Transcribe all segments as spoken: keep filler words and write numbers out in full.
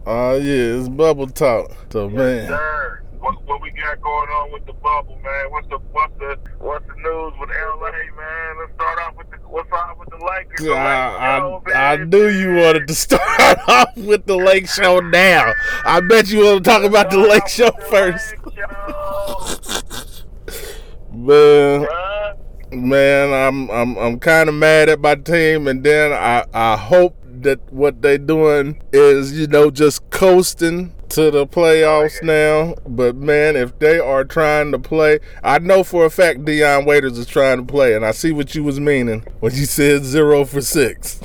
Oh, uh, yeah, it's bubble talk. So, yes, man. Sir. What, what we got going on with the bubble, man? What's the what's the what's the news with L A, man? Let's start off with the what's up with the Lakers. The I, Lakers I, I knew you wanted to start off with the Lake Show now. I bet you want to talk about the Lake Show first. Man, man, I'm I'm I'm kind of mad at my team, and then I I hope that what they doing is, you know, just coasting to the playoffs now. But man, if they are trying to play, I know for a fact Dion Waiters is trying to play, and I see what you was meaning when you said zero for six.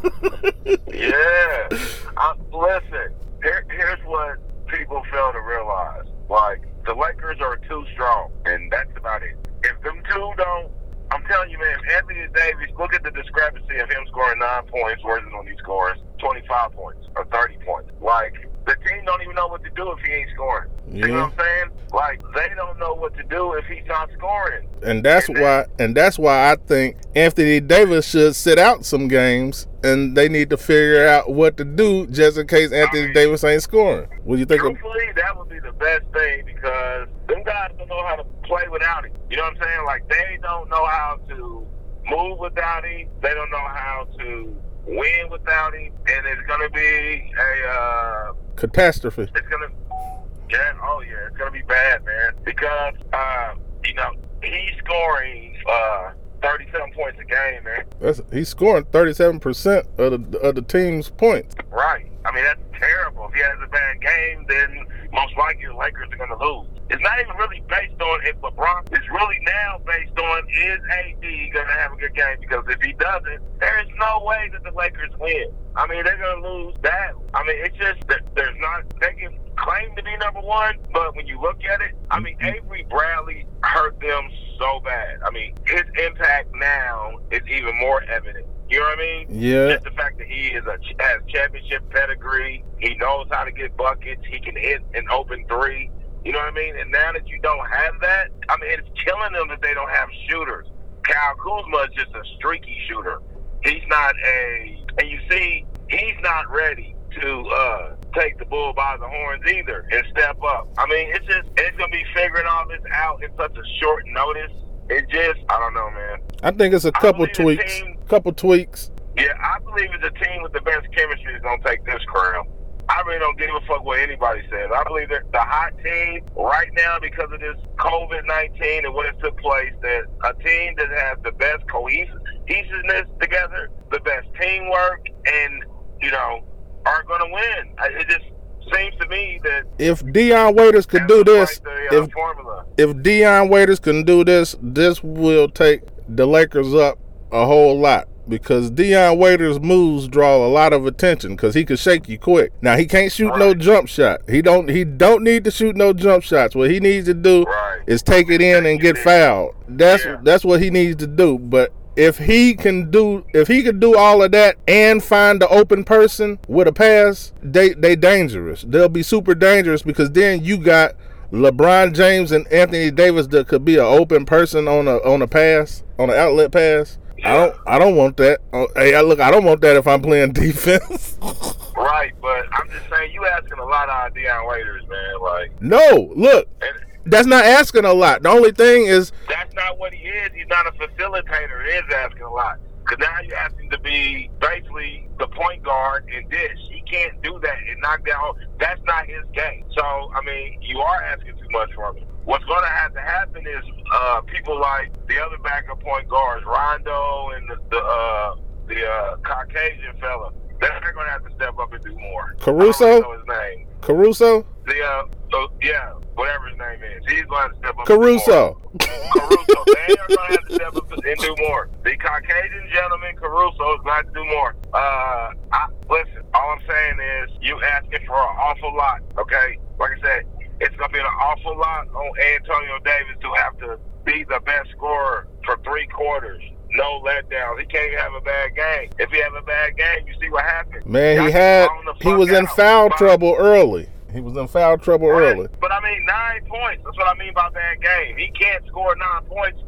Yeah, I, listen. Here, here's what people fail to realize: like the Lakers are too strong, and that's about it. If them two don't, I'm telling you, man, Anthony Davis, look at the discrepancy of him scoring nine points versus when he scores twenty-five points or thirty points. Like, the team don't even know what to do if he ain't scoring. Yeah. You know what I'm saying? Like, they don't know what to do if he's not scoring. And that's and why and that's why I think Anthony Davis should sit out some games, and they need to figure out what to do just in case Anthony I mean, Davis ain't scoring. What do you think? Truthfully, of- that would be the best thing, because them guys don't know how to play without him. You know what I'm saying? Like, they don't know how to move without him. They don't know how to win without him. And it's going to be a... Uh, catastrophe. It's going to... Yeah, oh, yeah. It's going to be bad, man. Because, uh, you know, he's scoring uh, thirty-seven points a game, man. That's, he's scoring thirty-seven percent of the, of the team's points. Right. I mean, that's terrible. If he has a bad game, then most likely the Lakers are going to lose. It's not even really based on if LeBron. It's really now based on, is A D going to have a good game? Because if he doesn't, there is no way that the Lakers win. I mean, they're going to lose that. I mean, it's just that there's not, they can claim to be number one, but when you look at it, I mean, Avery Bradley hurt them so bad. I mean, his impact now is even more evident. You know what I mean? Yeah. Just the fact that he is a has championship pedigree, he knows how to get buckets, he can hit an open three. You know what I mean? And now that you don't have that, I mean, it's killing them that they don't have shooters. Kyle Kuzma is just a streaky shooter. He's not a, and you see, he's not ready to uh, take the bull by the horns either and step up. I mean, it's just, it's going to be figuring all this out in such a short notice. It just, I don't know, man. I think it's a couple tweaks. Team, couple tweaks. Yeah, I believe it's a team with the best chemistry is going to take this crown. I really don't give a fuck what anybody says. I believe that the hot team right now, because of this covid nineteen and what has took place, that a team that has the best cohesiveness together, the best teamwork, and, you know, are going to win. It just seems to me that if Dion Waiters could do this, like the, uh, if, formula. if Dion Waiters can do this, this will take the Lakers up a whole lot. Because Dion Waiters' moves draw a lot of attention because he can shake you quick. Now he can't shoot right. no jump shot. He don't he don't need to shoot no jump shots. What he needs to do right. is take it in and get fouled. That's yeah. that's what he needs to do. But if he can do if he can do all of that and find the open person with a pass, they they dangerous. They'll be super dangerous, because then you got LeBron James and Anthony Davis that could be an open person on a on a pass, on an outlet pass. I don't. I don't want that. Oh, hey, look, I don't want that if I'm playing defense. Right, but I'm just saying, you asking a lot out of Dion Waiters, man. Like, no, look, that's not asking a lot. The only thing is, that's not what he is. He's not a facilitator. It is asking a lot. Because now you ask him to be basically the point guard and dish. He can't do that and knock down. That's not his game. So, I mean, you are asking too much from him. What's going to have to happen is uh, people like the other backup point guards, Rondo and the the, uh, the uh, Caucasian fella, they're going to have to step up and do more. Caruso? I don't know his name. Caruso? The, uh, so, yeah, whatever his name is. He's going to have to step up Caruso. and do more. Caruso. They are going to have to step up and do more. The Caucasian gentleman, Caruso, is going to have to do more. Uh, I, listen, all I'm saying is you asking for an awful lot, okay? Like I said, it's going to be an awful lot on Antonio Davis to have to be the best scorer for three quarters. No letdowns. He can't have a bad game. If he have a bad game, you see what happens. Man, he had he was in foul trouble early. He was in foul trouble early. But I mean, nine points. That's what I mean by bad game. He can't score nine points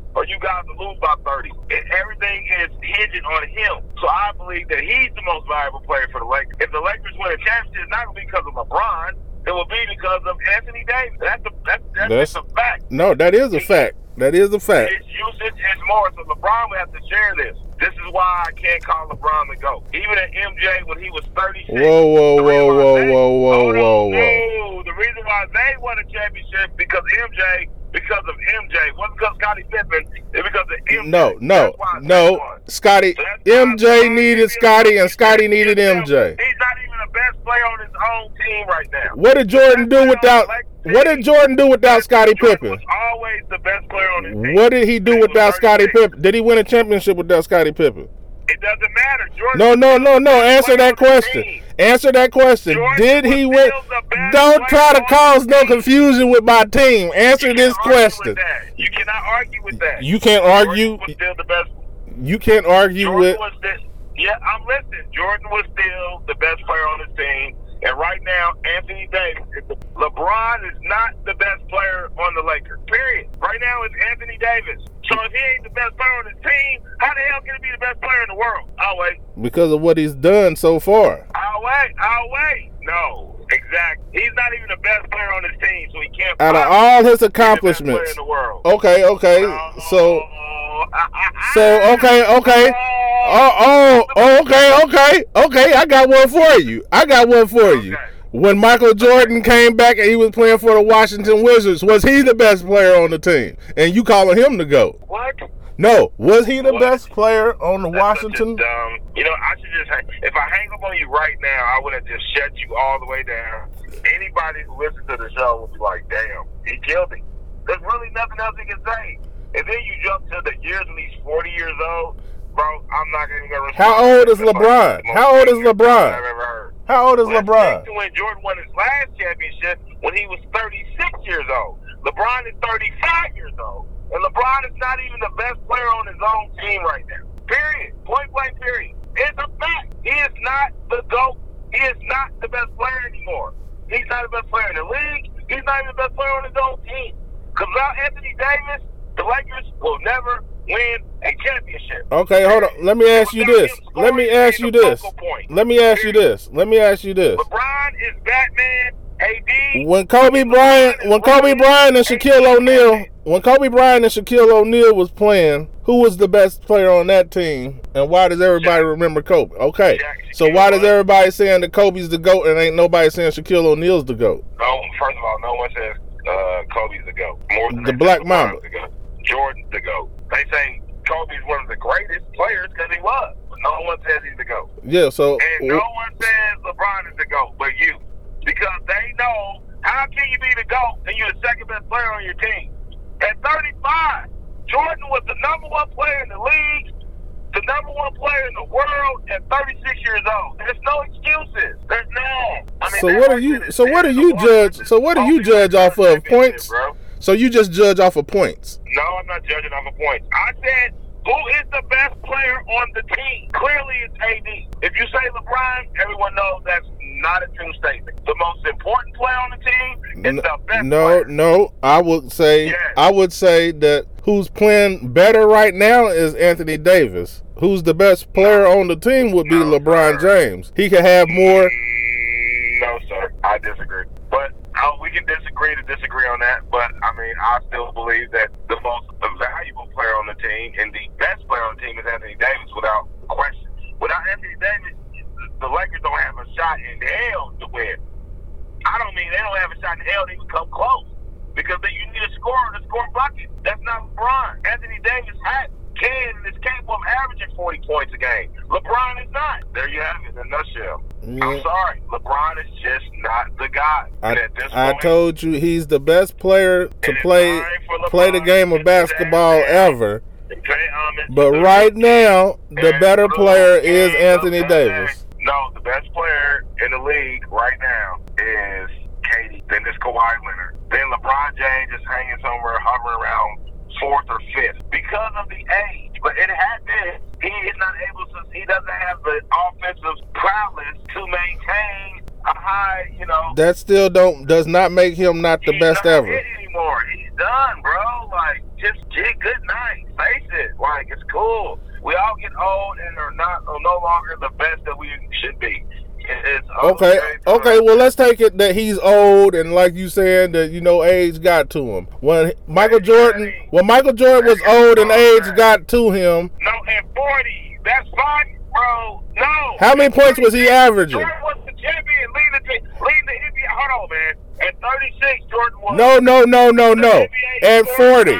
or you guys will lose by thirty. And everything is hinging on him. So I believe that he's the most valuable player for the Lakers. If the Lakers win a championship, it's not going to be because of LeBron. It will be because of Anthony Davis. That's a, that's, that's, that's just a fact. No, that is a fact. That is a fact. His usage is more, so LeBron would have to share this. This is why I can't call LeBron the GOAT. Even at M J when he was thirty-six. Whoa, whoa, whoa, whoa, they, whoa, whoa, whoa, whoa. No, the reason why they won a championship because M J, because of M J. It wasn't because Scottie Pippen. It's because of M J. No, no, no. Scottie, so M J needed Scottie, and Scottie needed M J. He's not even the best player on his own team right now. What did Jordan do without? What did Jordan do without Scottie Pippen? Was always the best player on his team. What did he do he without Scottie Pippen? Did he win a championship without Scottie Pippen? It doesn't matter. Jordan no, no, no, no. Answer that question. Answer that question. Jordan Did he win? Don't try to cause no confusion with my team. Answer this question. You cannot argue with that. You can't argue. Jordan was still the best. You can't argue Jordan with. Was the, yeah, I'm listening. Jordan was still the best player on his team. And right now, Anthony Davis, is the, LeBron is not the best player on the Lakers. Period. Right now, it's Anthony Davis. So if he ain't the best player on his team, how the hell can he be the best player in the world? I'll wait. Because of what he's done so far. I'll wait. I'll wait. No, exactly. He's not even the best player on his team, so he can't. Out of all his accomplishments. In the world. Okay, okay. No. So, so okay, okay. Oh, oh, oh, okay, okay, okay. I got one for you. I got one for okay. you. When Michael Jordan came back and he was playing for the Washington Wizards, was he the best player on the team? And you calling him the GOAT? What? No. Was he the what? best player on the That's Washington? Such a dumb, you know, I should just, hang, if I hang up on you right now, I would have just shut you all the way down. Anybody who listens to the show would be like, damn, he killed him. There's really nothing else he can say. And then you jump to the years when he's forty years old. Bro, I'm not going to respond. How old is LeBron? How old is LeBron? I've ever heard. How old is well, LeBron? When Jordan won his last championship when he was thirty-six years old. LeBron is thirty-five years old. And LeBron is not even the best player on his own team right now. Period. Point blank period. It's a fact. He is not the GOAT. He is not the best player anymore. He's not the best player in the league. He's not even the best player on his own team. Because without Anthony Davis, the Lakers will never win a championship. Okay, hold on. Let me ask you this. Let me ask you this. Let me ask you this. Let me ask you this. LeBron is Batman. A D. When Kobe Bryant, when Kobe Bryant and Shaquille O'Neal, when Kobe Bryant and Shaquille O'Neal was playing, who was the best player on that team, and why does everybody remember Kobe? Okay, so why does everybody saying that Kobe's the GOAT and ain't nobody saying Shaquille O'Neal's the GOAT? No, first of all, no one says uh, Kobe's the GOAT. More than the Black Mamba. The GOAT. Jordan's the GOAT. They say Kobe's one of the greatest players because he was, but no one says he's the GOAT. Yeah, so and no one says LeBron is the GOAT, but you. Because they know, how can you be the GOAT and you're the second best player on your team? At thirty-five, Jordan was the number one player in the league, the number one player in the world at thirty-six years old. There's no excuses. There's none. I mean, so what are you? So what do you judge? So what do you judge off of points? So you just judge off of points? No, I'm not judging off of points. I said, who is the best player on the team? Clearly, it's A D. If you say LeBron, everyone knows that's not a true statement. The most important player on the team is the best no, player. No, no. I would say, yes. I would say that who's playing better right now is Anthony Davis. Who's the best player on the team would be no, LeBron sir. James. He could have more. Mm, no, sir. I disagree. But uh, we can disagree to disagree on that. But, I mean, I still believe that the most valuable player on the team and the best player on the team is Anthony Davis without question. Without Anthony Davis, the Lakers don't have a shot in hell to win. I don't mean they don't have a shot in hell to even come close. Because then you need a scorer to score buckets. That's not LeBron. Anthony Davis had, can and is capable of averaging forty points a game. LeBron is not. There you have it in a nutshell. Yeah. I'm sorry. LeBron is just not the guy. I, at this I point, told you he's the best player to play play the game of basketball ever. But right now, the better player is Anthony Davis. No, the best player in the league right now is K D. Then it's Kawhi Leonard. Then LeBron James is hanging somewhere hovering around fourth or fifth because of the age. But it had been, he is not able to, he doesn't have the offensive prowess to maintain a high, you know. That still don't does not make him not the he's best not ever. He's not anymore. He's done, bro. Like, just get good night. it. Like, it's cool. We all get old and are not are no longer the best that we should be. It's okay, okay. Well, let's take it that he's old, and like you said, that you know age got to him. When Michael Jordan, when Michael Jordan was old and age got to him. No, and forty. That's fine, bro. No. How many points was he averaging? Jordan was the champion, leading the leading the N B A. Hold on, man. At thirty-six, Jordan was. No, no, no, no, no. At forty.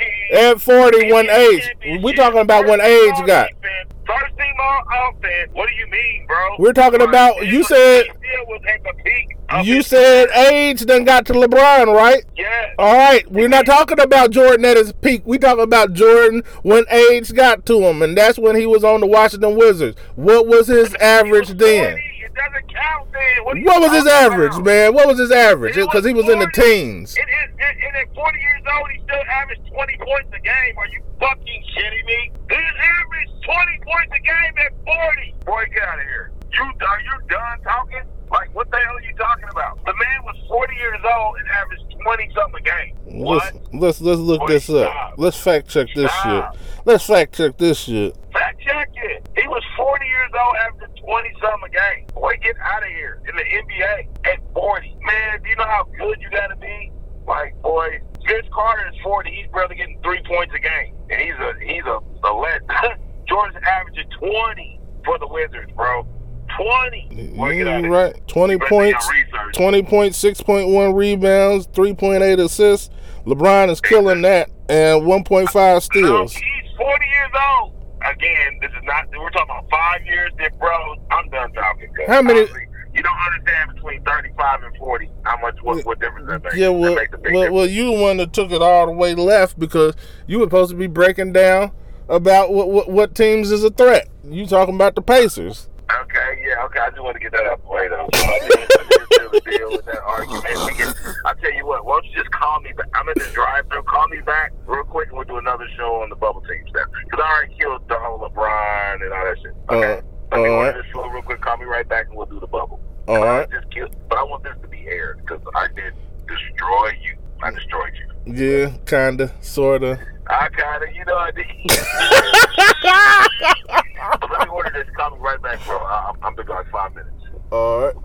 At forty, when age. We're talking about when age got. First team all offense. What do you mean, bro? We're talking about, you said, was at the peak you said age done got to LeBron, right? Yes. All right, we're not talking about Jordan at his peak. We talking about Jordan when age got to him, and that's when he was on the Washington Wizards. What was his average then? It doesn't count then. What, what was his average, about? man? What was his average? Because he was in the teens. And, and, and, and at forty years old, he still averaged twenty points a game. Are you fucking shitting me? He averaged twenty points a game at forty. Boy, get out of here. You are you done talking? Like, what the hell are you talking about? The man was forty years old and averaged twenty something a game. Let's what? let's let's look Boy, this up. Stop. Let's fact check this stop. shit. Let's fact check this shit. Fact check it. He was forty years old, averaging twenty something a game. Boy, get out of here in the N B A at forty. Man, do you know how good you got to be? Like, boy, Vince Carter is forty. He's barely getting three points a game, and he's a he's a, a legend. Jordan's averaging twenty for the Wizards, bro. twenty. Boy, You're right. twenty points, twenty points, six point one rebounds, three point eight assists. LeBron is killing that, and one point five steals. No, he's forty years old. Again, this is not, we're talking about five years, then, bro. I'm done talking. How many? Honestly, you don't understand between thirty-five and forty how much, what, what difference that makes. Yeah, well, that makes a big well, well, you the one that took it all the way left because you were supposed to be breaking down about what, what, what teams is a threat. You talking about the Pacers. Okay, yeah, okay. I just want to get that out the way, though. So I didn't, I didn't still deal with that argument. We can, I'll tell you what, why don't you just call me back? I'm in the drive-thru. Call me back real quick and we'll do another show on the bubble team stuff. Because I already killed the whole LeBron and all that shit. Okay? Uh, Let me all go right. to the show real quick. Call me right back and we'll do the bubble. All but right. I just killed, but I want this to be aired because I did destroy you. I destroyed you. Yeah, kinda, sorta. I kinda, you know I did. But let me order this. Call me right back, bro. I'm, I'm big like five minutes. All right.